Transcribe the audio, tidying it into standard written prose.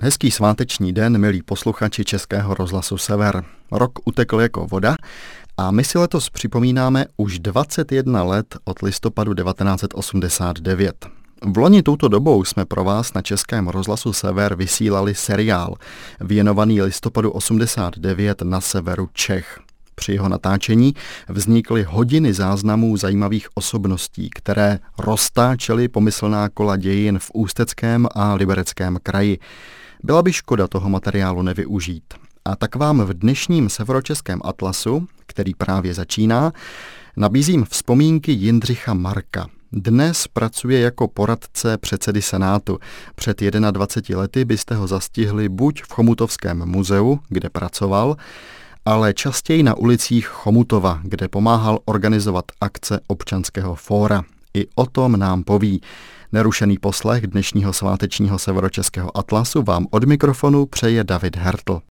Hezký sváteční den, milí posluchači Českého rozhlasu Sever. Rok utekl jako voda a my si letos připomínáme už 21 let od listopadu 1989. V loni touto dobou jsme pro vás na Českém rozhlasu Sever vysílali seriál věnovaný listopadu 89 na severu Čech. Při jeho natáčení vznikly hodiny záznamů zajímavých osobností, které roztáčely pomyslná kola dějin v Ústeckém a Libereckém kraji. Byla by škoda toho materiálu nevyužít. A tak vám v dnešním Severočeském atlasu, který právě začíná, nabízím vzpomínky Jindřicha Marka. Dnes pracuje jako poradce předsedy Senátu. Před 21 lety byste ho zastihli buď v Chomutovském muzeu, kde pracoval, ale častěji na ulicích Chomutova, kde pomáhal organizovat akce občanského fóra. I o tom nám poví. Nerušený poslech dnešního svátečního Severočeského atlasu vám od mikrofonu přeje David Hertl.